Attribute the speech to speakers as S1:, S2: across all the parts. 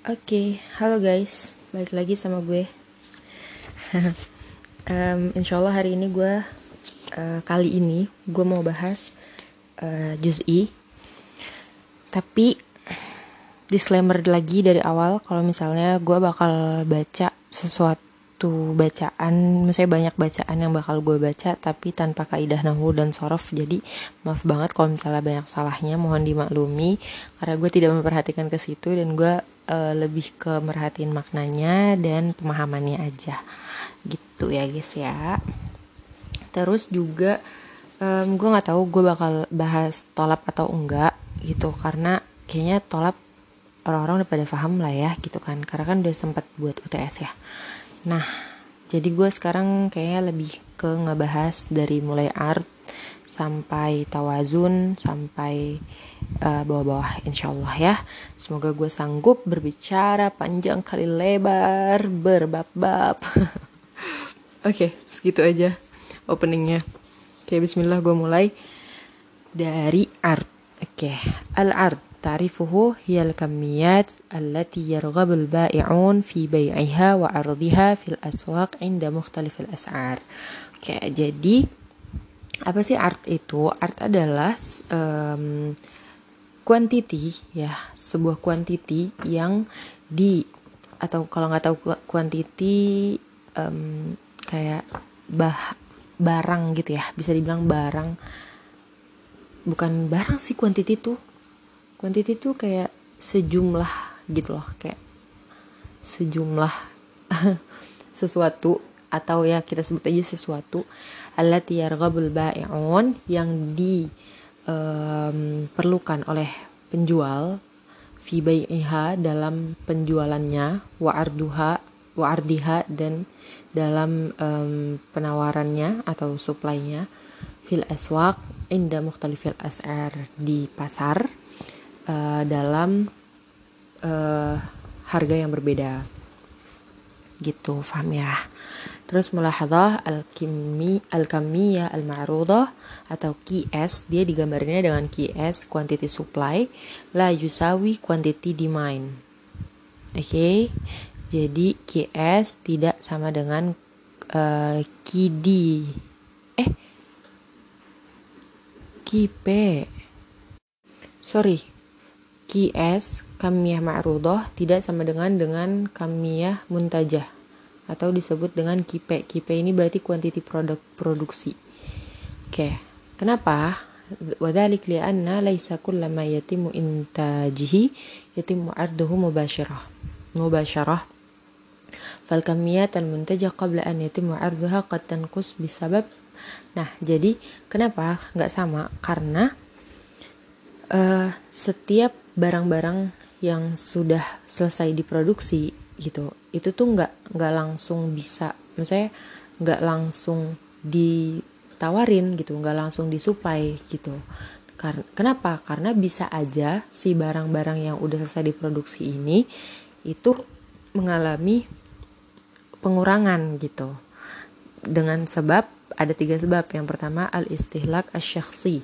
S1: Oke, halo guys, balik lagi sama gue. Insya Allah hari ini kali ini gue mau bahas juz'i. Tapi disclaimer lagi dari awal, kalau misalnya gue bakal baca sesuatu bacaan, misalnya banyak bacaan yang bakal gue baca, tapi tanpa kaidah nahwu dan sorof. Jadi maaf banget kalau misalnya banyak salahnya, mohon dimaklumi. Karena gue tidak memperhatikan ke situ dan gue lebih ke merhatiin maknanya dan pemahamannya aja gitu ya guys ya. Terus juga gue nggak tahu gue bakal bahas tolap atau enggak gitu, karena kayaknya tolap orang-orang udah pada paham lah ya gitu kan, karena kan udah sempat buat UTS ya. Nah jadi gue sekarang kayaknya lebih ke ngebahas dari mulai art sampai tawazun sampai bawah-bawah insyaallah ya. Semoga gue sanggup berbicara panjang kali lebar berbab-bab. Oke, segitu aja openingnya. Oke, bismillah, gue mulai dari art. Oke, al-art تعرفه هي الكميات التي يرغب البائعون في بيعها وعرضها في الأسواق عند مختلف الأسعار. Oke, jadi apa sih art itu? Art adalah quantity ya, sebuah quantity yang atau kalau nggak tahu quantity kayak barang gitu ya, bisa dibilang barang. Bukan barang sih quantity tuh kayak sejumlah gitu loh, kayak sejumlah sesuatu, atau ya kita sebut aja sesuatu. Allati yarghabul bai'un, yang diperlukan oleh penjual, fi bai'iha, dalam penjualannya, wa ardiha, dan dalam penawarannya atau supply-nya, fil aswaq inda mukhtalifil as'ar, di pasar dalam harga yang berbeda gitu, paham ya. Terus mulahadzah al-kamiyah al-ma'rudah atau QS, dia digambarnya dengan QS, quantity supply, la yusawi quantity demand. Oke, jadi QS tidak sama dengan QD QP. Sorry, QS kamiyah ma'rudah tidak sama dengan kamiyah muntajah, atau disebut dengan QP. QP ini berarti quantity produksi. Oke, kenapa? Wadhalik li'anna laisa kullama yatimu intajihi yatimu arduhu mubasyarah. Fal kamiyat al-muntajah qabla an yatimu arduha qad tanqus bisabab. Nah, jadi kenapa nggak sama? Karena setiap barang-barang yang sudah selesai diproduksi gitu, itu tuh nggak langsung bisa, misalnya nggak langsung ditawarin gitu, nggak langsung disuplai gitu. Kenapa? Karena bisa aja si barang-barang yang udah selesai diproduksi ini itu mengalami pengurangan gitu, dengan sebab, ada 3 sebab. Yang pertama al-istihlak asy-syakhsi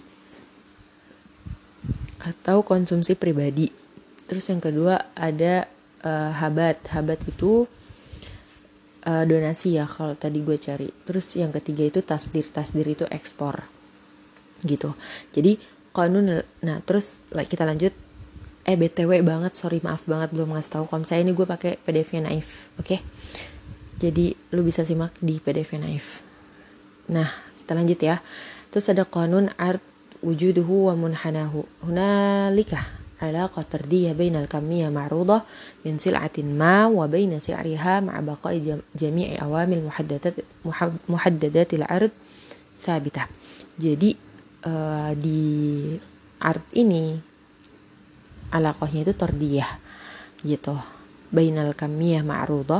S1: atau konsumsi pribadi. Terus yang kedua ada habat itu donasi ya kalau tadi gue cari. Terus yang ketiga itu tasdir itu ekspor gitu. Jadi kanun. Nah terus kita lanjut. BTW banget, sorry, maaf banget belum ngasih tahu. Kalau saya ini gue pakai PDF-nya Naif, oke? Jadi lu bisa simak di PDF-nya Naif. Nah kita lanjut ya. Terus ada kanun art wujuduhu wa munhanahu. Hunalika علاقة تردية بين الكمية معروضة من سلعة ما وبين سعرها مع بقاء جميع عوامل محددات العرض ثابتة. Jadi di art ini alaqahnya itu tardiyah gitu, bainal kamiyah ma'rudah,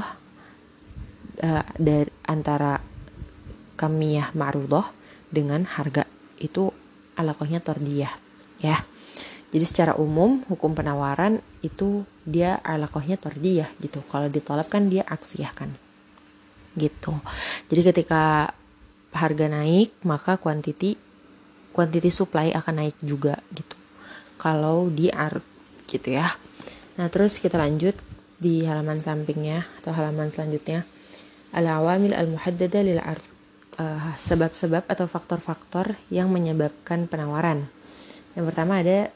S1: dari antara kamiyah ma'rudah dengan harga, itu alaqahnya tardiyah ya. Jadi secara umum hukum penawaran itu dia alaqahnya tardiyah gitu. Kalau ditolak kan dia aksiyah kan gitu. Jadi ketika harga naik, maka quantity supply akan naik juga gitu, kalau di art gitu ya. Nah terus kita lanjut. di halaman sampingnya atau halaman selanjutnya. Al-awamil al-muhaddada lil ard. Sebab-sebab atau faktor-faktor yang menyebabkan penawaran. Yang pertama ada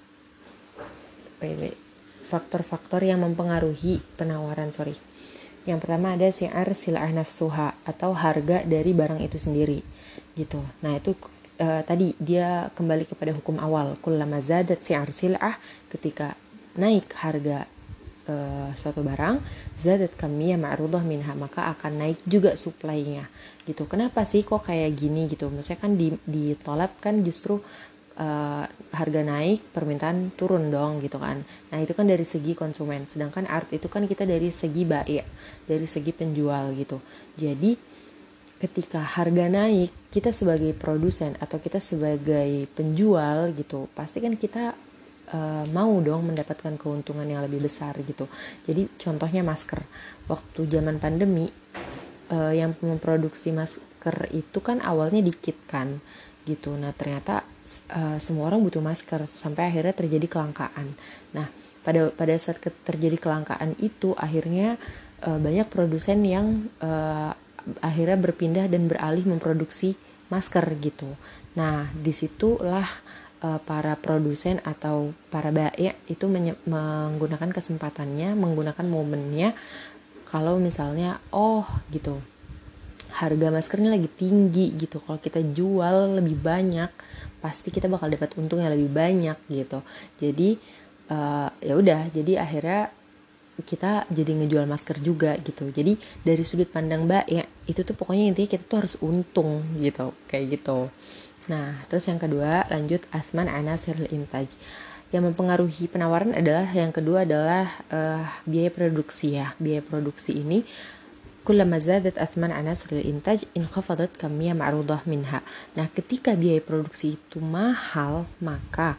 S1: faktor-faktor yang mempengaruhi penawaran, Yang pertama ada si'ar sil'ah nafsuha atau harga dari barang itu sendiri gitu. Nah, itu tadi dia kembali kepada hukum awal, kullama zadat si'ar sil'ah, ketika naik harga suatu barang, zadat kamiyah ma'rudah minha, maka akan naik juga supply-nya gitu. Kenapa sih kok kayak gini gitu? Maksudnya kan ditolak kan justru harga naik, permintaan turun dong gitu kan. Nah, itu kan dari segi konsumen. Sedangkan art itu kan kita dari segi bai', dari segi penjual gitu. Jadi ketika harga naik, kita sebagai produsen atau kita sebagai penjual gitu, pasti kan kita mau dong mendapatkan keuntungan yang lebih besar gitu. Jadi contohnya masker. Waktu zaman pandemi, yang memproduksi masker itu kan awalnya dikit kan gitu. Nah, ternyata semua orang butuh masker sampai akhirnya terjadi kelangkaan. Nah, pada saat terjadi kelangkaan itu akhirnya banyak produsen yang akhirnya berpindah dan beralih memproduksi masker gitu. Nah, disitulah para produsen atau para bai' itu menggunakan kesempatannya, menggunakan momennya. Kalau misalnya gitu, harga maskernya lagi tinggi gitu, kalau kita jual lebih banyak pasti kita bakal dapat untung yang lebih banyak gitu. Jadi ya udah, jadi akhirnya kita jadi ngejual masker juga gitu. Jadi dari sudut pandang bai' itu tuh pokoknya intinya kita tuh harus untung gitu, kayak gitu. Nah, terus yang kedua, lanjut asman anasirul intaj. Yang mempengaruhi penawaran adalah, yang kedua adalah biaya produksi ya. Biaya produksi ini kullama zadat asman anasirul intaj inqafadat kamiyah ma'rudah minha. Nah, ketika biaya produksi itu mahal, maka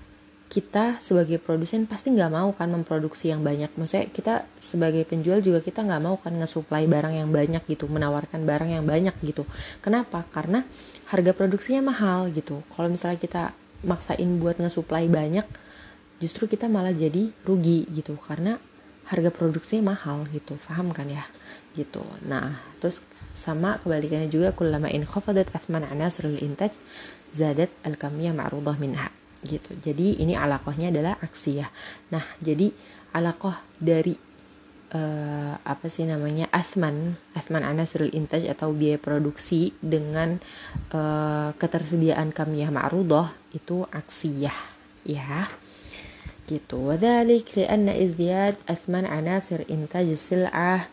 S1: kita sebagai produsen pasti nggak mau kan memproduksi yang banyak. Maksudnya kita sebagai penjual juga kita nggak mau kan nge-supply barang yang banyak gitu, menawarkan barang yang banyak gitu. Kenapa? Karena harga produksinya mahal gitu. Kalau misalnya kita maksain buat nge-supply banyak, justru kita malah jadi rugi gitu, karena harga produksinya mahal gitu. Paham kan ya? Gitu. Nah, terus sama kebalikannya juga, kullama in khafadat athman anasirul intaj zadat al-kamiyah ma'rudah minha gitu. Jadi ini alaqahnya adalah aksi ya. Nah, jadi alaqah dari athman anasirul intaj atau biaya produksi dengan ketersediaan kamiyah ma'rudah itu aksiyah ya gitu. Wadhalik lianna izdiyad athman anasir intaj sil'ah,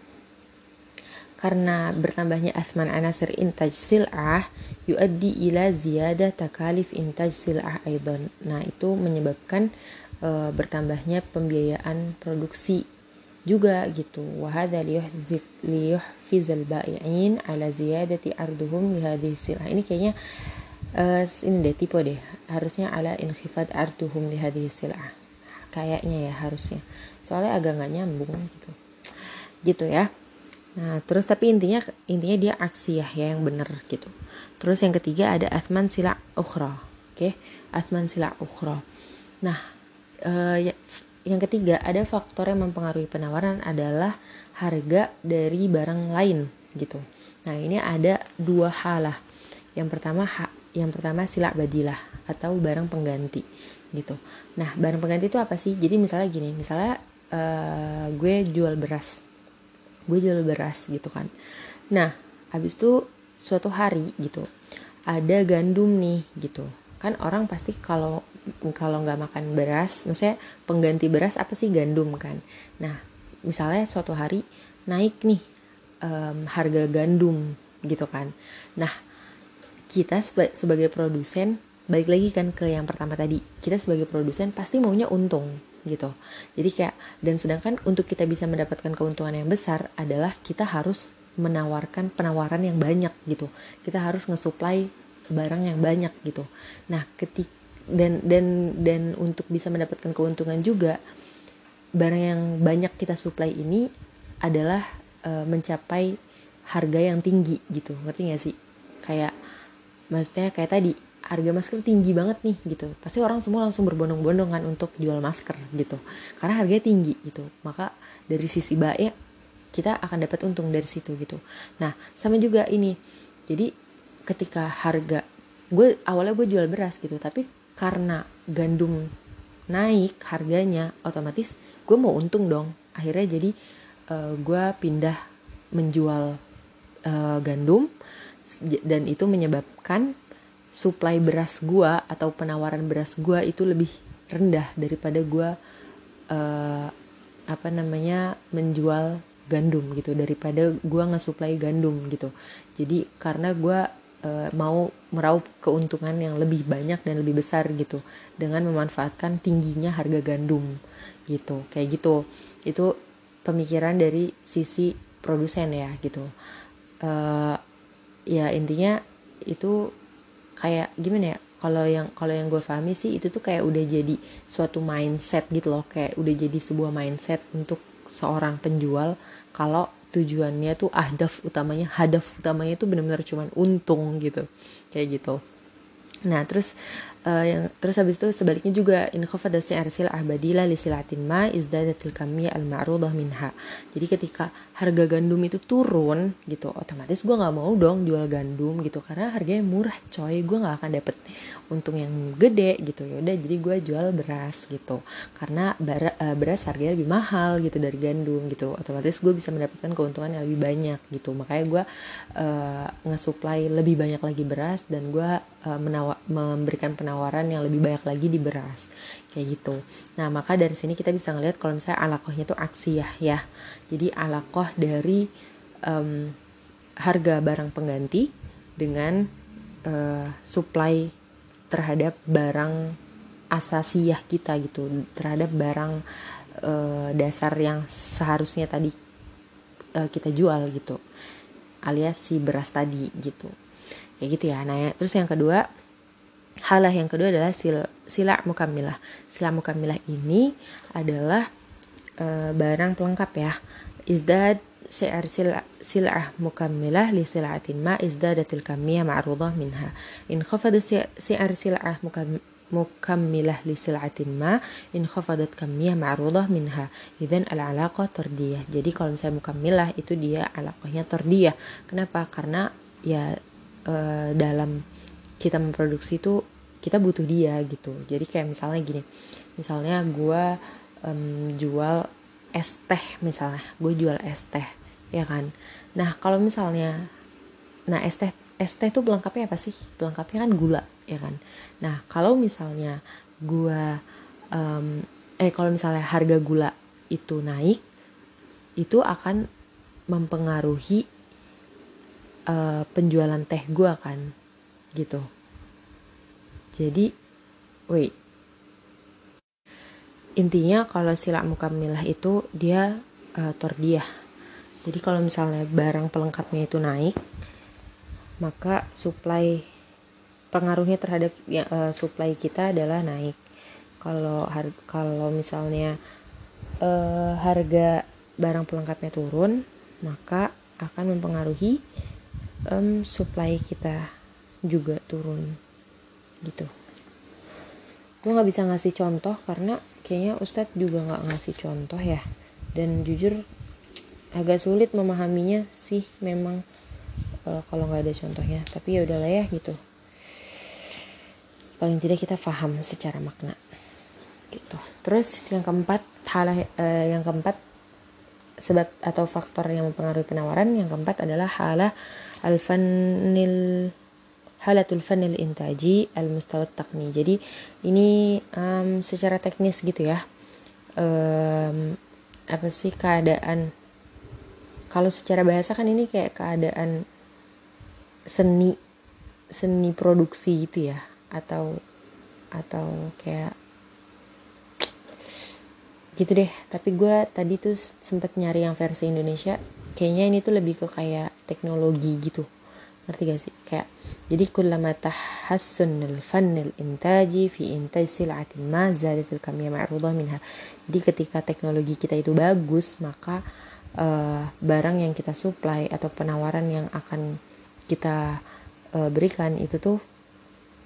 S1: karena bertambahnya athman anasir intaj sil'ah yuaddi ila ziyadah takalif intaj sil'ah aidan. Nah, itu menyebabkan bertambahnya pembiayaan produksi juga gitu. Wa hadza liyuhfizal bai'in ala ziyadati arduhum li hadhihi sil'ah. Ini kayaknya ini deh tipe deh. Harusnya ala inkhifad arduhum li hadhihi sil'ah. Kayaknya ya harusnya. Soalnya agak enggak nyambung gitu. Gitu ya. Nah, terus tapi intinya dia aksi ya yang benar gitu. Terus yang ketiga ada athman sila' ukhra. Oke, athman sila' ukhra. Nah, yang ketiga ada faktor yang mempengaruhi penawaran adalah harga dari barang lain gitu. Nah, ini ada dua halah. Yang pertama sila' badilah atau barang pengganti gitu. Nah, barang pengganti itu apa sih? Jadi misalnya gini, gue jual beras gitu kan. Nah, habis itu suatu hari gitu ada gandum nih gitu kan. Orang pasti kalau nggak makan beras, maksudnya pengganti beras apa sih? Gandum kan. Nah, misalnya suatu hari naik nih harga gandum gitu kan. Nah, kita sebagai produsen, balik lagi kan ke yang pertama tadi, kita sebagai produsen pasti maunya untung gitu. Jadi kayak, dan sedangkan untuk kita bisa mendapatkan keuntungan yang besar adalah kita harus menawarkan penawaran yang banyak gitu. Kita harus nge-supply barang yang banyak gitu. Nah, dan untuk bisa mendapatkan keuntungan juga, barang yang banyak kita supply ini adalah mencapai harga yang tinggi gitu. Ngerti gak sih? Kayak maksudnya kayak tadi, harga masker tinggi banget nih gitu, pasti orang semua langsung berbondong-bondong kan untuk jual masker gitu, karena harganya tinggi gitu. Maka dari sisi baik kita akan dapat untung dari situ gitu. Nah sama juga ini, jadi ketika harga, awalnya gue jual beras gitu, tapi karena gandum naik harganya, otomatis gue mau untung dong. Akhirnya jadi gue pindah menjual gandum, dan itu menyebabkan supply beras gue atau penawaran beras gue itu lebih rendah daripada gue menjual gandum gitu, daripada gue ngesuplai gandum gitu. Jadi karena gue mau meraup keuntungan yang lebih banyak dan lebih besar gitu dengan memanfaatkan tingginya harga gandum gitu, kayak gitu. Itu pemikiran dari sisi produsen ya gitu. Ya intinya itu kayak gimana ya, kalau yang gue pahami sih itu tuh kayak udah jadi suatu mindset gitu loh, kayak udah jadi sebuah mindset untuk seorang penjual, kalau tujuannya tuh hadaf utamanya tuh benar-benar cuman untung gitu, kayak gitu. Nah terus habis itu sebaliknya juga, in khafada si'ar sil'ah badila li sil'atin ma izdadatil kamiyah al ma'rudah minha. Jadi ketika harga gandum itu turun gitu, otomatis gue nggak mau dong jual gandum gitu, karena harganya murah coy, gue nggak akan dapet untung yang gede gitu. Ya udah, jadi gue jual beras gitu, karena beras harganya lebih mahal gitu dari gandum gitu, otomatis gue bisa mendapatkan keuntungan yang lebih banyak gitu. Makanya gue nge-supply lebih banyak lagi beras, dan gue memberikan penawaran yang lebih banyak lagi di beras, kayak gitu. Nah maka dari sini kita bisa ngelihat kalau misalnya alakohnya itu aksiyah ya. Jadi alakoh dari harga barang pengganti dengan supply terhadap barang asasiyah kita gitu, terhadap barang dasar yang seharusnya tadi kita jual gitu, alias si beras tadi gitu, kayak gitu ya. Nah ya, terus yang kedua, halah yang kedua adalah sila mukammilah. Sila mukammilah ini adalah barang pelengkap ya. Izdad si'ar sil'ah mukammilah li sil'atin ma izdadatil kamiyah ma'rudah minha. In khafada si'ar sil'ah mukammilah li sil'atin ma in khafadat kamiyah ma'rudah minha. Idzan al-alaqah tardiyah. Jadi kalau misalnya mukammilah itu dia alaqahnya tardiyah. Kenapa? Karena ya dalam kita memproduksi itu kita butuh dia gitu. Jadi kayak misalnya gini, misalnya gue jual es teh, misalnya gue jual es teh ya kan. Nah kalau misalnya es teh tuh pelengkapnya apa sih? Pelengkapnya kan gula ya kan. Nah kalau misalnya gue kalau misalnya harga gula itu naik, itu akan mempengaruhi penjualan teh gue kan gitu. Jadi intinya kalau sila mukammilah itu dia tordiyah. Jadi kalau misalnya barang pelengkapnya itu naik, maka pengaruhnya terhadap supply kita adalah naik. Kalau misalnya harga barang pelengkapnya turun, maka akan mempengaruhi supply kita juga turun gitu. Gue nggak bisa ngasih contoh karena kayaknya Ustadz juga nggak ngasih contoh ya, dan jujur agak sulit memahaminya sih memang kalau nggak ada contohnya. Tapi ya udahlah ya gitu, paling tidak kita paham secara makna gitu. Terus yang keempat, sebab atau faktor yang mempengaruhi penawaran yang keempat adalah halatul fanil intaji al mustawat takni. Jadi ini secara teknis gitu ya, apa sih keadaan, kalau secara bahasa kan ini kayak keadaan seni produksi gitu ya, atau kayak gitu deh. Tapi gue tadi tuh sempet nyari yang versi Indonesia, kayaknya ini tuh lebih ke kayak teknologi gitu, ngerti gak sih? Kayak jadi kullama tahassunul fannil intaji fi intaj sil'atin ma zadatil kamiyah ma'rudah minha. Jadi ketika teknologi kita itu bagus, maka barang yang kita supply atau penawaran yang akan kita berikan itu tuh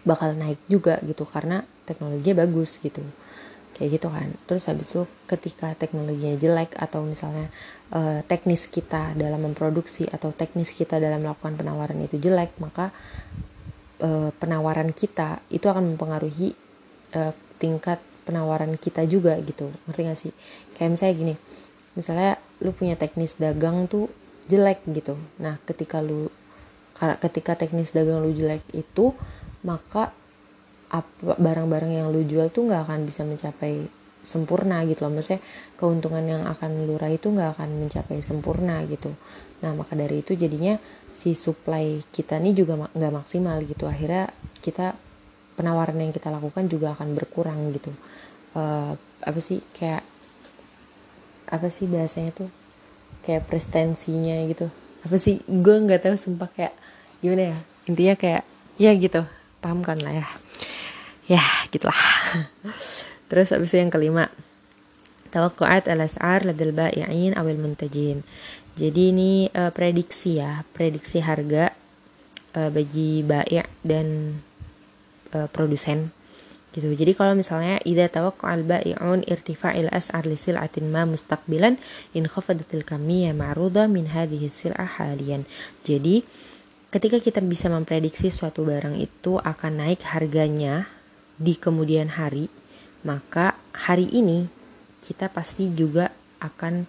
S1: bakal naik juga gitu karena teknologinya bagus gitu, kayak gitu kan. Terus habis itu ketika teknologinya jelek atau misalnya teknis kita dalam memproduksi atau teknis kita dalam melakukan penawaran itu jelek, maka penawaran kita itu akan mempengaruhi tingkat penawaran kita juga gitu, ngerti gak sih? Kayak misalnya gini, misalnya lu punya teknis dagang tuh jelek gitu, nah ketika teknis dagang lu jelek itu, maka barang-barang yang lu jual tuh nggak akan bisa mencapai sempurna gitu loh, maksudnya keuntungan yang akan lu raih itu nggak akan mencapai sempurna gitu. Nah maka dari itu jadinya si supply kita nih juga nggak maksimal gitu, akhirnya kita penawaran yang kita lakukan juga akan berkurang gitu. Apa sih kayak apa sih bahasanya tuh, kayak prestensinya gitu, apa sih gue nggak tahu sumpah, kayak gimana ya, intinya kayak ya gitu, paham kan lah ya gitulah. Terus abis itu yang kelima, tawakkuat al-as'ar ladal ba'i'in awil muntajin. Jadi ini prediksi harga bagi bai' dan produsen gitu. Jadi kalau misalnya idza tawaqqa'al bai'un irtifa'il as'ar li sil'atin ma mustaqbilan in khafadatil kamiyya ma'ruda min hadhihi sil'ah haliyan. Jadi ketika kita bisa memprediksi suatu barang itu akan naik harganya di kemudian hari, maka hari ini kita pasti juga akan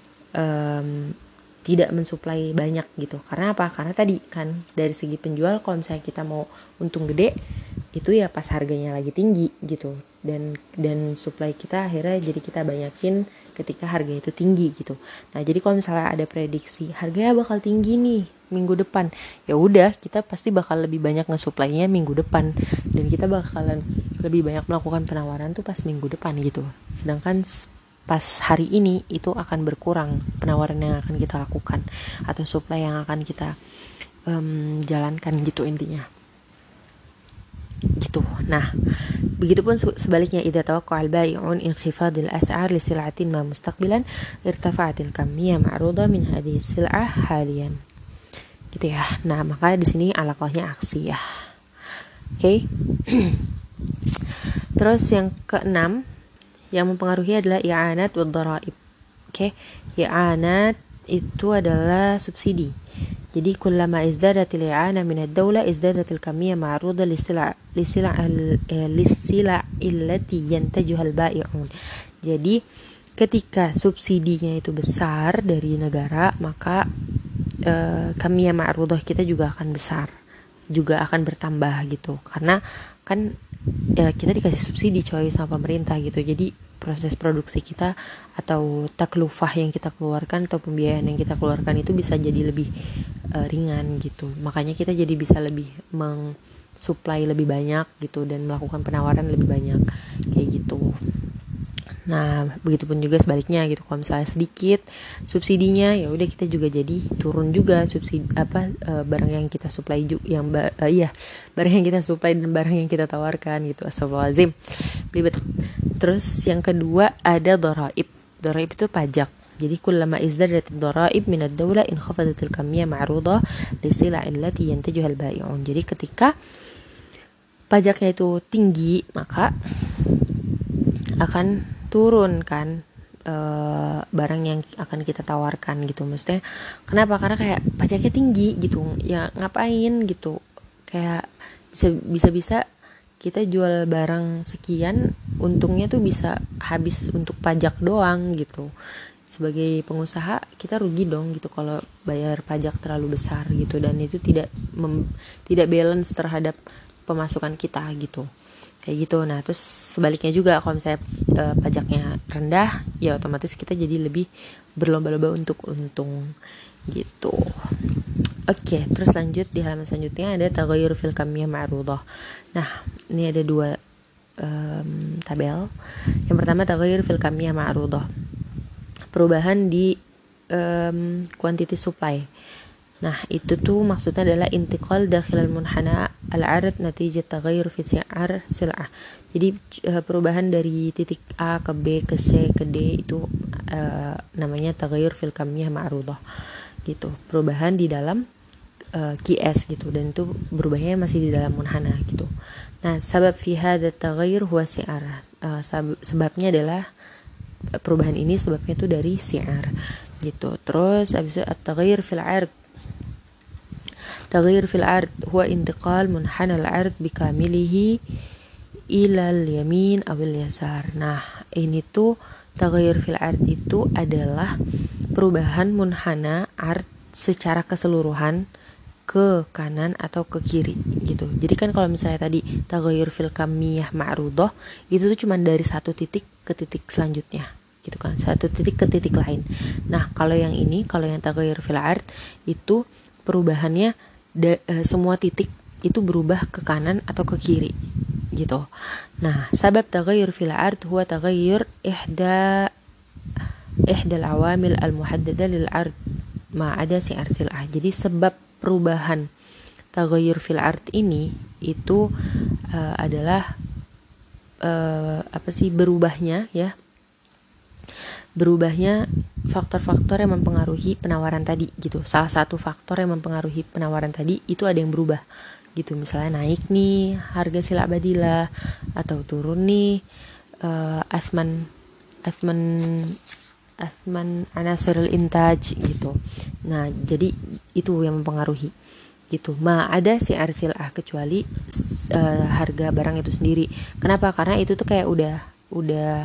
S1: tidak mensuplai banyak gitu. Karena apa? Karena tadi kan dari segi penjual, kalau misalnya kita mau untung gede, itu ya pas harganya lagi tinggi gitu, dan supply kita akhirnya jadi kita banyakin ketika harga itu tinggi gitu. Nah jadi kalau misalnya ada prediksi harganya bakal tinggi nih minggu depan, ya udah kita pasti bakal lebih banyak ngesuplainya minggu depan, dan kita bakalan lebih banyak melakukan penawaran tuh pas minggu depan gitu. Sedangkan pas hari ini itu akan berkurang penawaran yang akan kita lakukan atau supply yang akan kita jalankan gitu intinya gitu. Nah, begitupun sebaliknya, idza tawaqqa'al bai'un inkhifadil as'ar li sil'atin ma mustaqbilan irtafa'atil kamiyya ma'ruda min hadhihi sil'ah haliyan. Gitu ya. Nah, maka di sini alaqahnya aksi ya. Oke. Terus yang keenam yang mempengaruhi adalah i'anat wad dharaib. Oke. I'anat itu adalah subsidi. Jadi kullama izdadatil i'ana min ad-dawla izdadatil kamiyya ma'ruda lisila illati yantajuha al-ba'i'un. Jadi ketika subsidinya itu besar dari negara, maka kamiyya ma'rudah kita juga akan besar, juga akan bertambah gitu. Karena kan kita dikasih subsidi coy sama pemerintah gitu. Jadi proses produksi kita atau taklufah yang kita keluarkan atau pembiayaan yang kita keluarkan itu bisa jadi lebih ringan gitu. Makanya kita jadi bisa lebih mensuplai lebih banyak gitu dan melakukan penawaran lebih banyak kayak gitu. Nah, begitupun juga sebaliknya gitu. Kalau misalnya sedikit subsidinya, ya udah kita juga jadi turun juga subsidi barang yang kita supply barang yang kita supply dan barang yang kita tawarkan gitu. Astagfirullahaladzim. Ribet. Terus yang kedua ada dharaib. Dharaib itu pajak. Jadi kullama izdadatil dharaib min ad-dawla in khafadatil kamiyya ma'ruda li sila'il lati yantajuha al-ba'i'un. Jadi ketika pajaknya itu tinggi, maka akan turun kan barang yang akan kita tawarkan gitu. Maksudnya kenapa? Karena kayak pajaknya tinggi gitu, ya ngapain gitu, kayak bisa kita jual barang sekian, untungnya tuh bisa habis untuk pajak doang gitu. Sebagai pengusaha kita rugi dong gitu kalau bayar pajak terlalu besar gitu, dan itu tidak balance terhadap pemasukan kita gitu. Kayak gitu. Nah terus sebaliknya juga, kalau misalnya pajaknya rendah, ya otomatis kita jadi lebih berlomba-lomba untuk untung gitu. Oke, terus lanjut di halaman selanjutnya ada taghayyur fil kamiyah ma'rudah. Nah ini ada dua tabel. Yang pertama taghayyur fil kamiyah ma'rudah, perubahan di quantity supply. Nah itu tuh maksudnya adalah intiqal dakhil al-munhana al-'arad natijat taghayyur fi si'ar sil'ah. Jadi perubahan dari titik A ke B ke C ke D itu namanya taghayyur fil kamiyah ma'rudah gitu. Perubahan di dalam QS gitu, dan itu berubahnya masih di dalam munhana gitu. Nah, sabab fi hadza taghayyur huwa si'ar. Sebabnya adalah perubahan ini sebabnya itu dari si'ar gitu. Terus habis itu at-taghayyur fil 'ard. Taghayyur fil 'ard huwa intiqal munhana al-'ard bikamilihi ila al-yamin aw al-yasar. Nah, ini tuh taghayyur fil 'ard itu adalah perubahan munhana 'ard secara keseluruhan ke kanan atau ke kiri gitu. Jadi kan kalau misalnya tadi taghayyur fil kamiyah ma'rudah, itu tuh cuma dari satu titik ke titik selanjutnya gitu kan, satu titik ke titik lain. Nah, kalau yang ini, kalau yang taghayyur fil 'ard itu perubahannya semua titik itu berubah ke kanan atau ke kiri gitu. Nah, sabab taghayyur fil 'ard huwa taghayyur ihdal awamil al-muhaddada lil 'ard ma ada si'ar sil'ah. Jadi sebab perubahan taghayyur fil 'ard ini itu adalah berubahnya faktor-faktor yang mempengaruhi penawaran tadi gitu. Salah satu faktor yang mempengaruhi penawaran tadi itu ada yang berubah gitu. Misalnya naik nih harga sila badilah, atau turun nih asman anasirul intaj gitu. Nah, jadi itu yang mempengaruhi gitu. Ada si'ar sil'ah, kecuali harga barang itu sendiri. Kenapa? Karena itu tuh kayak udah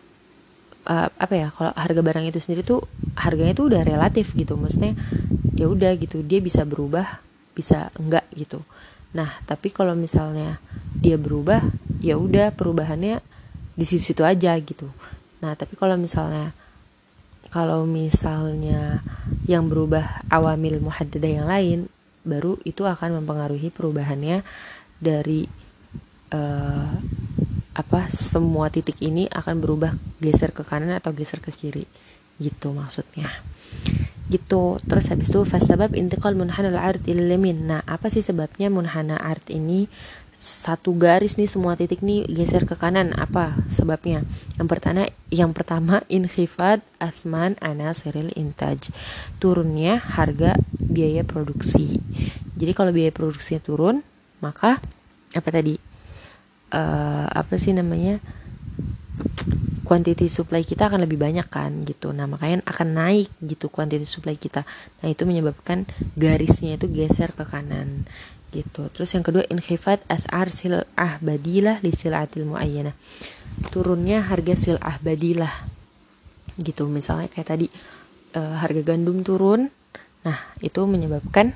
S1: kalau harga barang itu sendiri tuh harganya tuh udah relatif gitu. Maksudnya ya udah gitu, dia bisa berubah, bisa enggak gitu. Nah, tapi kalau misalnya dia berubah, ya udah perubahannya di situ-situ aja gitu. Nah, tapi kalau misalnya yang berubah awamil muhaddadah yang lain, baru itu akan mempengaruhi perubahannya dari semua titik ini akan berubah, geser ke kanan atau geser ke kiri gitu maksudnya gitu. Terus habis itu fasabab intiqal munhana al-'ard ila al-yamin. Nah, apa sih sebabnya munhana 'ard ini satu garis nih, semua titik nih geser ke kanan? Apa sebabnya? Yang pertama inkhifad asman anasiril intaj, turunnya harga biaya produksi. Jadi kalau biaya produksinya turun, maka quantity supply kita akan lebih banyak kan gitu. Nah, makanya akan naik gitu quantity supply kita. Nah, itu menyebabkan garisnya itu geser ke kanan gitu. Terus yang kedua inkhifad as'ar sil'ah badilah li sil'atil mu'ayyanah, turunnya harga sil'ah badilah gitu. Misalnya kayak tadi harga gandum turun. Nah, itu menyebabkan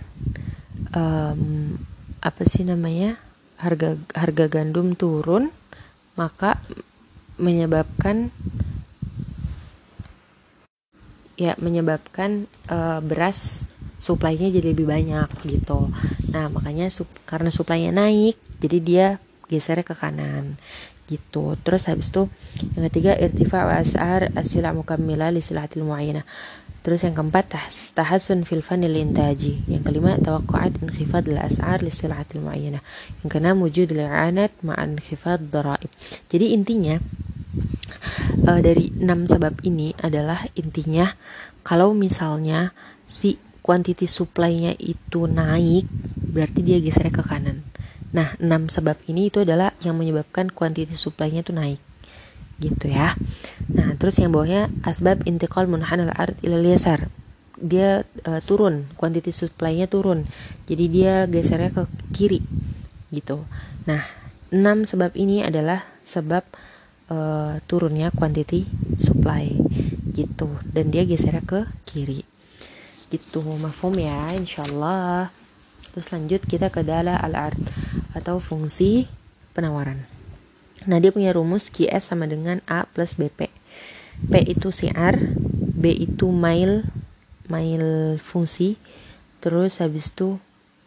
S1: harga gandum turun, maka menyebabkan beras supply-nya jadi lebih banyak gitu. Nah, makanya karena supply-nya naik, jadi dia gesernya ke kanan gitu. Terus habis itu yang ketiga irtifa' wa as'ar as-sila' mukammila li silatil mu'ayyana. Terus yang keempat tahassun fil fanil intaji. Yang kelima tawaqqa'at inkhifad al-as'ar li silatil mu'ayyana. Yang keenam wujud al-i'anat ma'an inkhifad daraib. Jadi intinya dari 6 sebab ini adalah intinya kalau misalnya si quantity supply-nya itu naik, berarti dia gesernya ke kanan. Nah, 6 sebab ini itu adalah yang menyebabkan quantity supply-nya itu naik gitu ya. Nah, terus yang bawahnya asbab intiqal munhana al-'ard ila al-yasar. Dia turun, quantity supply-nya turun. Jadi dia gesernya ke kiri gitu. Nah, 6 sebab ini adalah sebab turunnya quantity supply gitu, dan dia gesernya ke kiri gitu. Mafhum ya, insyaallah. Terus lanjut kita ke dala al-'ard atau fungsi penawaran. Nah, dia punya rumus QS sama dengan A plus BP. P itu si'ar, B itu mail fungsi. Terus habis itu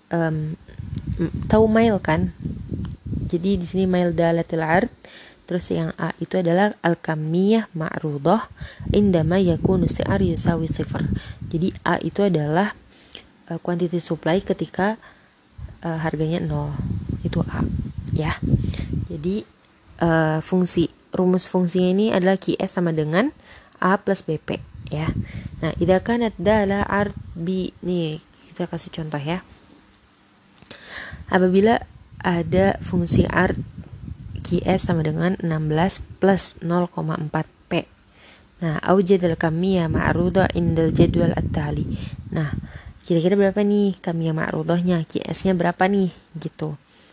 S1: tahu mail kan? Jadi di sini mail dalatil 'ard. Terus yang A itu adalah al-kamiyah ma'rudah indama yakunu si'ar yusawi sifar. Jadi A itu adalah quantity supply ketika harganya 0. Itu A ya. Jadi rumus fungsinya ini adalah QS sama dengan A plus BP ya. Nah, idza kanat dala 'ard bi, nih kita kasih contoh ya. Apabila ada fungsi art QS sama dengan 16 plus 0,4 P. Nah, aujad al-kamiyah ma'rudah indal jadwal at-tali. Nah, kira-kira berapa nih kamiyah ma'rudahnya, QS-nya berapa nih gitu.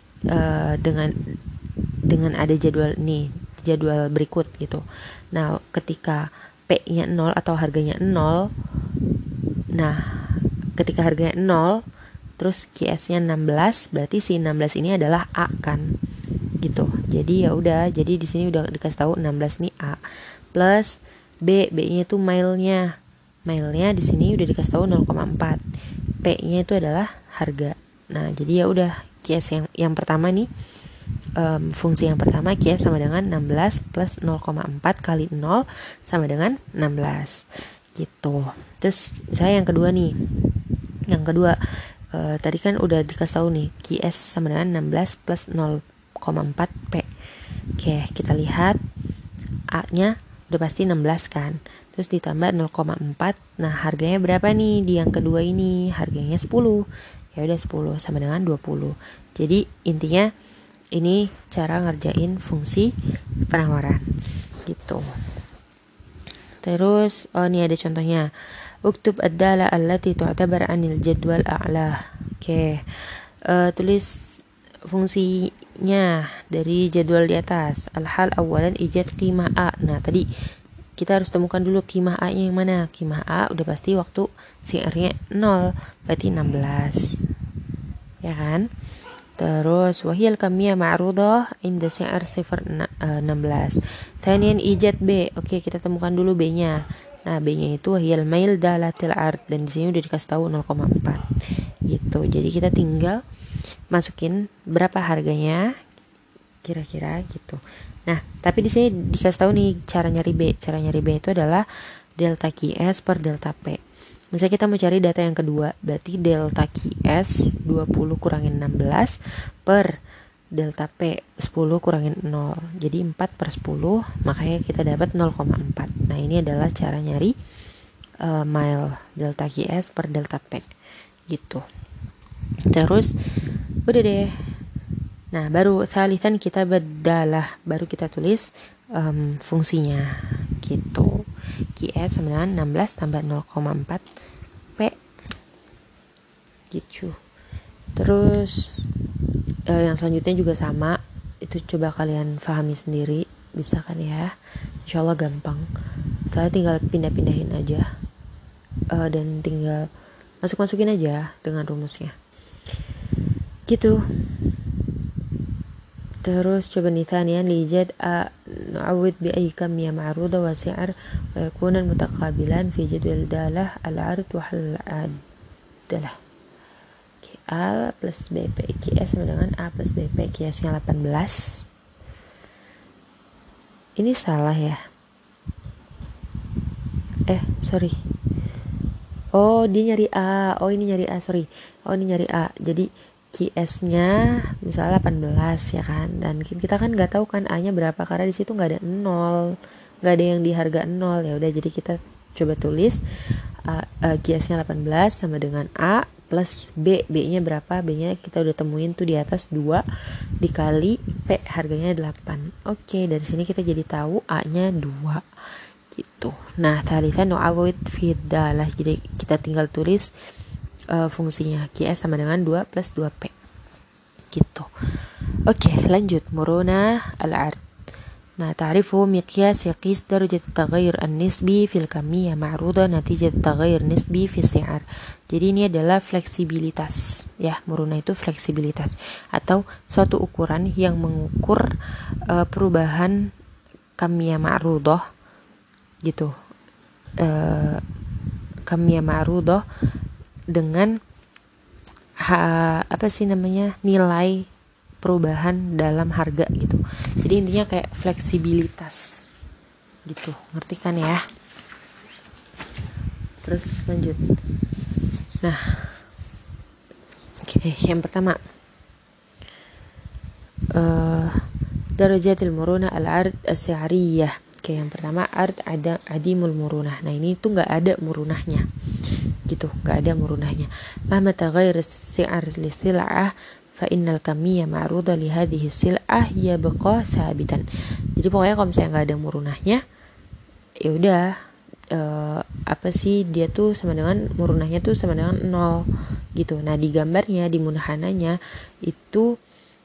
S1: Dengan ada jadwal nih, jadwal berikut gitu. Nah, ketika P-nya 0 atau harganya 0, nah, ketika harganya 0, terus QS-nya 16, berarti si 16 ini adalah A kan. Gitu. Jadi ya udah, jadi di sini udah dikasih tahu 16 nih A. Plus B-nya itu mile-nya. Mile-nya di sini udah dikasih tahu 0,4. P-nya itu adalah harga. Nah, jadi ya udah, QS yang pertama nih, fungsi yang pertama QS sama dengan 16 plus 0,4 kali 0 sama dengan 16 gitu. Terus saya yang kedua nih, tadi kan udah dikasih tahu nih QS sama dengan 16 plus 0,4 P. Oke, kita lihat A-nya udah pasti 16 kan, terus ditambah 0,4. Nah, harganya berapa nih di yang kedua ini? Harganya 10. Ya udah, 10 sama dengan 20. Jadi intinya ini cara ngerjain fungsi penawaran gitu. Terus ini ada contohnya. Uktub ad-dala allati tu'tabar 'anil jadwal a'la. Oke. Tulis fungsinya dari jadwal di atas. Al-hal awalan ijad qimah A. Nah, tadi kita harus temukan dulu qimah A-nya yang mana. Qimah A udah pasti waktu CR-nya 0, berarti 16. Ya kan? Terus wahiyal kamiyah ma'rudah inda si'ar 16. Thanian ijad B. Oke, kita temukan dulu B-nya. Nah, B-nya itu wahiyal mail dalatil ard, dan di sini udah dikasih tahu 0,4. Gitu. Jadi kita tinggal masukin berapa harganya kira-kira gitu. Nah, tapi di sini dikasih tahu nih cara nyari B. Cara nyari B itu adalah delta QS per delta P. Misalnya kita mau cari data yang kedua, berarti delta QS 20 kurangin 16 per delta P 10 kurangin 0. Jadi 4 per 10, makanya kita dapat 0,4. Nah, ini adalah cara nyari mile delta QS per delta P gitu. Terus udah deh. Nah, baru salisan kita badalah, baru kita tulis fungsinya gitu. QS sama dengan 16 tambah 0,4 P gitu. Terus yang selanjutnya juga sama. Itu coba kalian pahami sendiri, bisa kan ya? Insyaallah gampang. Saya tinggal pindah-pindahin aja, dan tinggal masukin aja dengan rumusnya gitu. Terus coba nih thaniyan lijad nu'awid bi ay kamiyah ma'rudah wa si'ar wa yakuna mutaqabilan fi jadwal dalah al-ard wa al-adalah. A plus BP QS sama dengan A plus BP. QS-nya 18. Ini salah ya? Sorry. Oh, dia nyari A. Oh, ini nyari A, sorry. Oh, ini nyari A. Jadi QS-nya misalnya 18 ya kan, dan kita kan nggak tahu kan A-nya berapa karena di situ nggak ada 0, nggak ada yang di harga 0. Ya udah, jadi kita coba tulis QS-nya 18 sama dengan A plus B-nya berapa? B-nya kita udah temuin tuh di atas 2 dikali P, harganya 8. Oke, dari sini kita jadi tahu A-nya 2 gitu. Nah, thalithan nu'awid fi dalah, jadi kita tinggal tulis fungsinya QS sama dengan 2 plus 2P gitu. Oke, lanjut. Muruna al-ard. Nah, ta'rifu miqyas yaqis darajat taghayyur an-nisbi fil kamiyah ma'rudah natijat taghayyur nisbi fi si'ar. Jadi ini adalah fleksibilitas ya. Muruna itu fleksibilitas atau suatu ukuran yang mengukur perubahan kamiyah ma'rudah gitu. Kamiyah ma'rudah dengan nilai perubahan dalam harga gitu. Jadi intinya kayak fleksibilitas gitu, ngerti kan ya? Terus lanjut. Nah, yang pertama darajatil murunah al-ard as-si'ariyah. Yang pertama ard ada adimul murunah. Nah, ini tuh nggak ada murunahnya gitu, nggak ada murunahnya. Mahma taghayyur as-si'ar li sil'ah fa innal kamiyya ma'ruda li hadhihi sil'ah yabqa thabitan. Jadi pokoknya kalau misalnya nggak ada murunahnya, ya udah, apa sih, dia tuh sama dengan murunahnya tuh sama dengan 0 gitu. Nah di gambarnya, di munahananya itu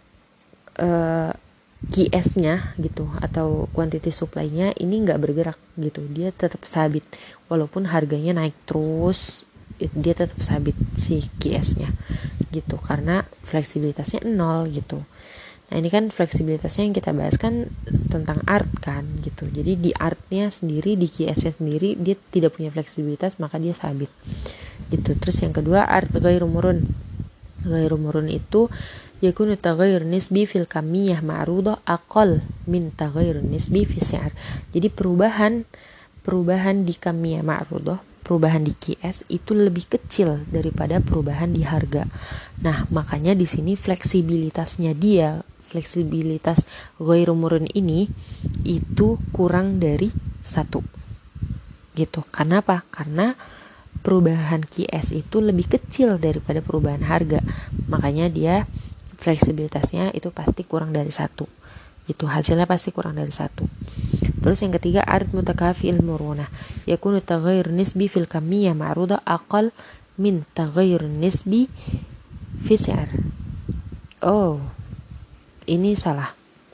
S1: QS-nya gitu atau quantity supply-nya ini nggak bergerak gitu, dia tetap sabit walaupun harganya naik terus, dia tetap sabit si QS-nya gitu karena fleksibilitasnya 0 gitu. Nah ini kan fleksibilitasnya yang kita bahas kan tentang art kan gitu. Jadi di artnya sendiri, di QS-nya sendiri dia tidak punya fleksibilitas, maka dia sabit gitu. Terus yang kedua art ghairu murun. Ghairu murun itu yakunu taghayyur nisbi fil kamiyah ma'rudah aqal min taghayyur nisbi fi si'ar. Jadi perubahan di kamiyah ma'rudah, perubahan di QS itu lebih kecil daripada perubahan di harga. Nah, makanya di sini fleksibilitasnya dia, fleksibilitas ghairu murun ini itu kurang dari 1. Gitu. Kenapa? Karena perubahan QS itu lebih kecil daripada perubahan harga. Makanya dia fleksibilitasnya itu pasti kurang dari 1. Itu hasilnya pasti kurang dari 1. Terus yang ketiga art mutakafi'il murunah, yakunu taghayyur nisbi fil kamiyah ma'rudah aqal min taghayyur nisbi fi si'ar. Oh, ini salah.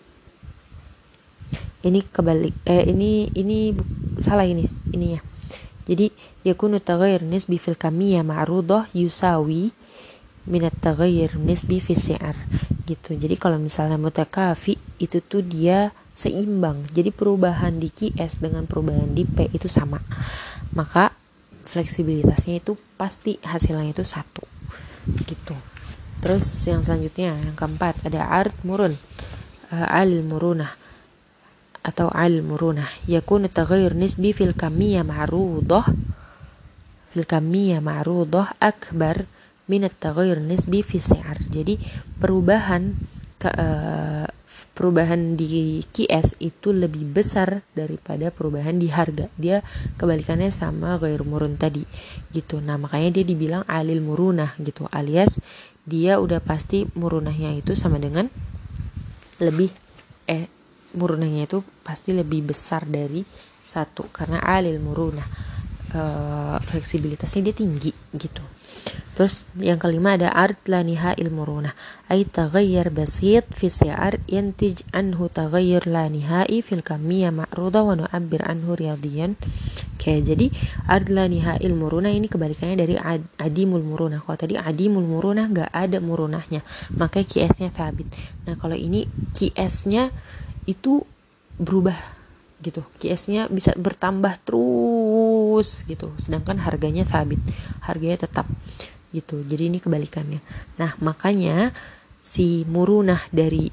S1: Ini kebalik. Ini salah ininya. Jadi yakunu taghayyur nisbi fil kamiyah ma'rudah yusawi minat taghayyur nisbi fi si'ar gitu. Jadi kalau misalnya mutakafi itu tuh dia seimbang. Jadi perubahan di QS dengan perubahan di P itu sama. Maka fleksibilitasnya itu pasti hasilnya itu 1 gitu. Terus yang selanjutnya yang keempat ada art murun, al murunah atau al murunah yakunu taghayyur nisbi fil kamiyah ma'rudah akbar minat taghayyur nisbi fi si'ar. Jadi perubahan di QS itu lebih besar daripada perubahan di harga. Dia kebalikannya sama ghairu murun tadi gitu. Nah makanya dia dibilang alil murunah gitu, alias dia udah pasti murunahnya itu sama dengan murunahnya itu pasti lebih besar dari 1 karena alil murunah, fleksibilitasnya dia tinggi gitu. Terus yang kelima ada art la nihail murunah, ay taghayyur basit fi si'ar yantij anhu taghayyur la nihai fil kamiyah ma'rudah wa nu'abbir anhu riyadiyan. Oke, jadi art la nihail murunah ini kebalikannya dari adimul murunah. Kalau tadi adimul murunah nggak ada murunahnya, maka QS-nya sabit. Nah kalau ini QS-nya itu berubah gitu, QS-nya bisa bertambah terus gitu, sedangkan harganya sabit, harganya tetap gitu. Jadi ini kebalikannya. Nah makanya si murunah dari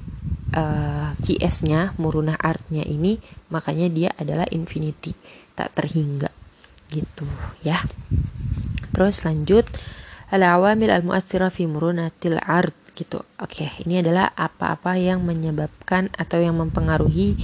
S1: QS-nya, murunah artnya ini, makanya dia adalah infinity, tak terhingga gitu ya. Terus lanjut al-awamil al-mu'athira fi murunatil art gitu. Oke, ini adalah apa-apa yang menyebabkan atau yang mempengaruhi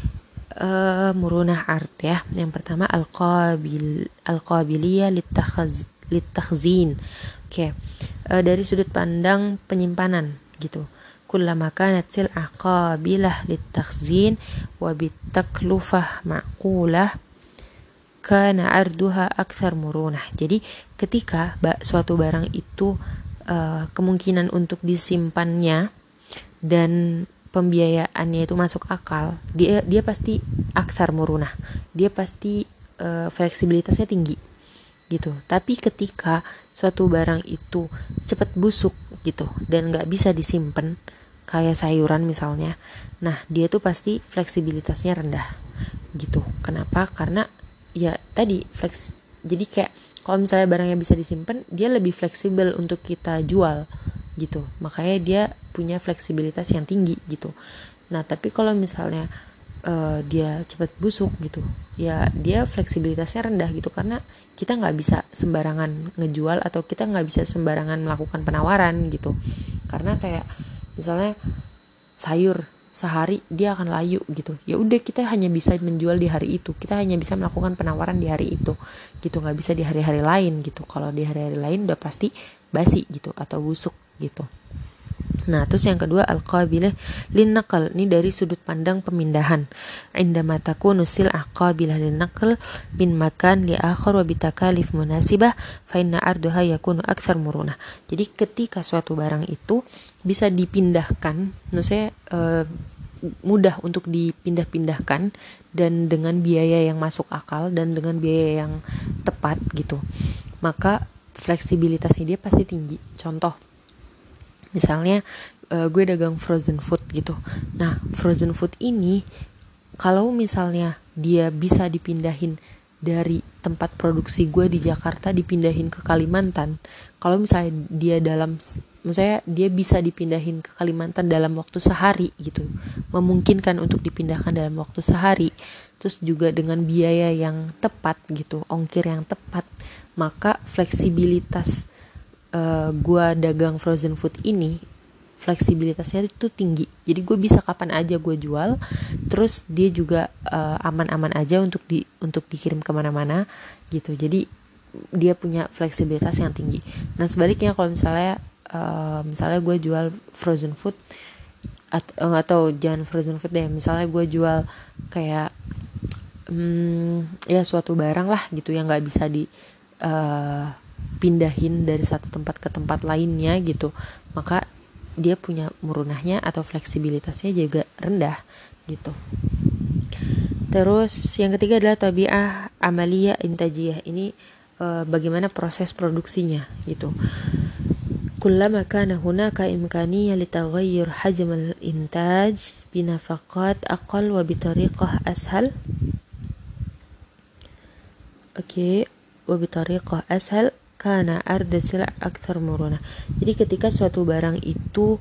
S1: murunah art ya. Yang pertama al-qabiliyah litakhzin. Oke. Dari sudut pandang penyimpanan gitu. Kullama kanat sil'ah qabilah litakhzin wa bitaklufah ma'qulah kana arduha akthar murunah. Jadi ketika suatu barang itu kemungkinan untuk disimpannya dan pembiayaannya itu masuk akal, dia pasti akthar murunah. Dia pasti fleksibilitasnya tinggi gitu. Tapi ketika suatu barang itu cepat busuk gitu dan nggak bisa disimpan, kayak sayuran misalnya, nah dia tuh pasti fleksibilitasnya rendah gitu. Kenapa? Karena ya tadi jadi kayak kalau misalnya barangnya bisa disimpan, dia lebih fleksibel untuk kita jual gitu. Makanya dia punya fleksibilitas yang tinggi gitu. Nah tapi kalau misalnya dia cepat busuk gitu, ya dia fleksibilitasnya rendah gitu, karena kita nggak bisa sembarangan ngejual atau kita nggak bisa sembarangan melakukan penawaran gitu. Karena kayak misalnya sayur sehari dia akan layu gitu, ya udah kita hanya bisa menjual di hari itu, kita hanya bisa melakukan penawaran di hari itu gitu, nggak bisa di hari-hari lain gitu. Kalau di hari-hari lain udah pasti basi gitu atau busuk gitu. Nah, terus yang kedua al-qabilah linnaqal, ini dari sudut pandang pemindahan. Indama takunu sil'ah qabilah linnaqal min makan li akhar wa bitakalif munasibah fa inna arduha yakunu akthar murunah. Jadi ketika suatu barang itu bisa dipindahkan, maksudnya mudah untuk dipindah-pindahkan dan dengan biaya yang masuk akal dan dengan biaya yang tepat gitu, maka fleksibilitasnya dia pasti tinggi. Contoh, misalnya gue dagang frozen food gitu. Nah, frozen food ini kalau misalnya dia bisa dipindahin dari tempat produksi gue di Jakarta dipindahin ke Kalimantan, kalau misalnya misalnya dia bisa dipindahin ke Kalimantan dalam waktu sehari gitu, memungkinkan untuk dipindahkan dalam waktu sehari, terus juga dengan biaya yang tepat gitu, ongkir yang tepat, maka fleksibilitas gue dagang frozen food ini fleksibilitasnya itu tinggi. Jadi gue bisa kapan aja gue jual, terus dia juga aman-aman aja untuk dikirim kemana-mana gitu. Jadi dia punya fleksibilitas yang tinggi. Nah sebaliknya kalau misalnya gue jual frozen food atau jangan frozen food deh, misalnya gue jual kayak ya suatu barang lah gitu yang nggak bisa pindahin dari satu tempat ke tempat lainnya gitu, maka dia punya murunahnya atau fleksibilitasnya juga rendah gitu. Terus yang ketiga adalah tabi'ah amaliyah intajiyah. Ini bagaimana proses produksinya gitu. Kullama kana hunaka imkaniyah litaghayyur hajm al-intaj binafaqat aqal wa bitariqah ashal. Wa bitariqah ashal kana ardu sila' akthar muruna. Jadi ketika suatu barang itu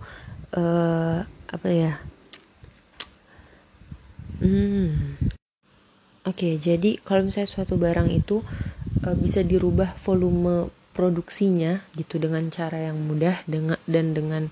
S1: jadi kalau misalnya suatu barang itu bisa dirubah volume produksinya gitu dengan cara yang mudah dengan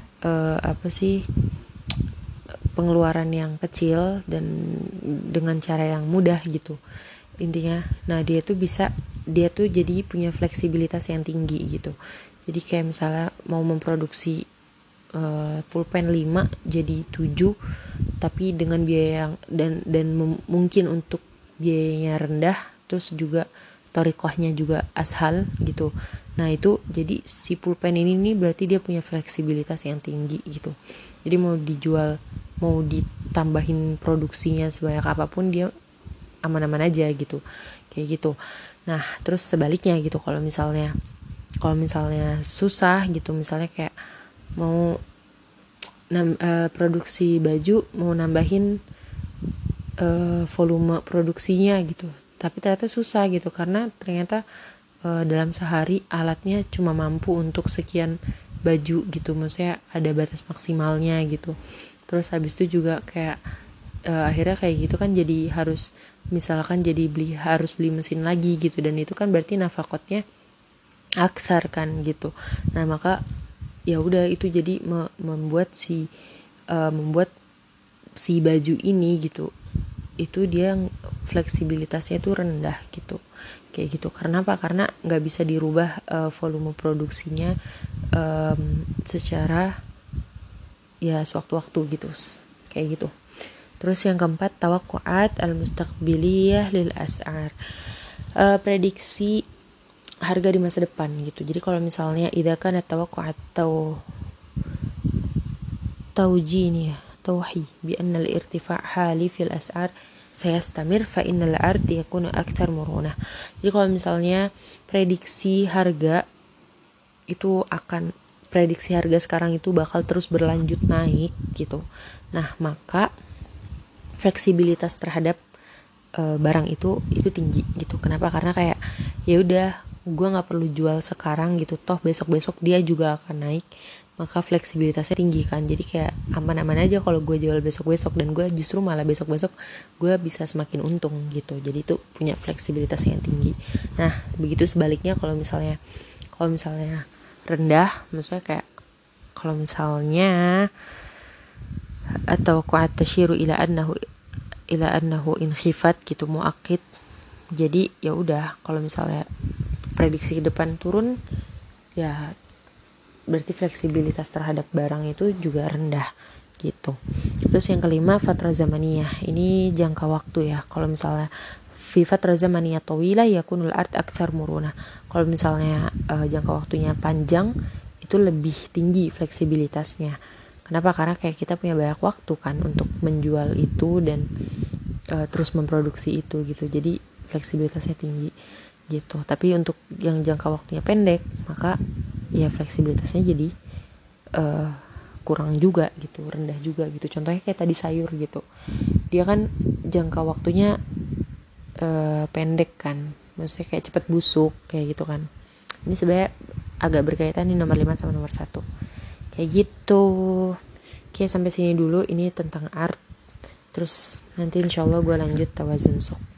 S1: pengeluaran yang kecil dan dengan cara yang mudah gitu intinya. Nah dia tuh jadi punya fleksibilitas yang tinggi gitu. Jadi kayak misalnya mau memproduksi pulpen 5 jadi 7, tapi dengan biaya yang dan mungkin untuk biayanya rendah, terus juga torikohnya juga ashal gitu. Nah itu jadi si pulpen ini nih berarti dia punya fleksibilitas yang tinggi gitu. Jadi mau dijual, mau ditambahin produksinya sebanyak apapun dia aman-aman aja gitu, kayak gitu. Nah terus sebaliknya gitu, kalau misalnya susah gitu, misalnya kayak mau produksi baju, mau nambahin volume produksinya gitu, tapi ternyata susah gitu karena ternyata dalam sehari alatnya cuma mampu untuk sekian baju gitu, maksudnya ada batas maksimalnya gitu. Terus habis itu juga kayak akhirnya kayak gitu kan jadi harus harus beli mesin lagi gitu, dan itu kan berarti nafakotnya aksar kan gitu. Nah maka ya udah itu jadi membuat si baju ini gitu, itu dia fleksibilitasnya itu rendah gitu, kayak gitu. Karena apa? Karena nggak bisa dirubah volume produksinya secara ya sewaktu-waktu gitu, kayak gitu. Terus yang keempat, tawakkuat al-mustaqbiliyah lil as'ar, prediksi harga di masa depan gitu. Jadi kalau misalnya idza kana tawakkuat atau tawji tawhi bi anna al-irtifa' hali fil as'ar sayastamir fa innal ard yakunu akthar murunah. Jadi kalau misalnya prediksi harga sekarang itu bakal terus berlanjut naik gitu. Nah, maka fleksibilitas terhadap barang itu tinggi gitu. Kenapa? Karena kayak ya udah gue nggak perlu jual sekarang gitu, toh besok dia juga akan naik, maka fleksibilitasnya tinggi kan. Jadi kayak aman-aman aja kalau gue jual besok dan gue justru malah besok gue bisa semakin untung gitu. Jadi itu punya fleksibilitas yang tinggi. Nah begitu sebaliknya kalau misalnya rendah, maksudnya kayak kalau misalnya atau kuat tashiru ila annahu inkhifat gitu, muakkid. Jadi ya udah kalau misalnya prediksi ke depan turun, ya berarti fleksibilitas terhadap barang itu juga rendah gitu. Terus yang kelima fatra zamaniyah, ini jangka waktu ya. Kalau misalnya fi fatra zamaniyah tawila yakunul art aktsar muruna. Kalau misalnya jangka waktunya panjang itu lebih tinggi fleksibilitasnya. Kenapa? Karena kayak kita punya banyak waktu kan untuk menjual itu dan terus memproduksi itu gitu. Jadi fleksibilitasnya tinggi gitu. Tapi untuk yang jangka waktunya pendek, maka ya fleksibilitasnya jadi kurang juga gitu, rendah juga gitu. Contohnya kayak tadi sayur gitu, dia kan jangka waktunya pendek kan, maksudnya kayak cepet busuk kayak gitu kan. Ini sebenarnya agak berkaitan nih nomor 5 sama nomor 1 kayak gitu. Oke, sampai sini dulu ini tentang art. Terus nanti insyaallah gue lanjut tawazun sok.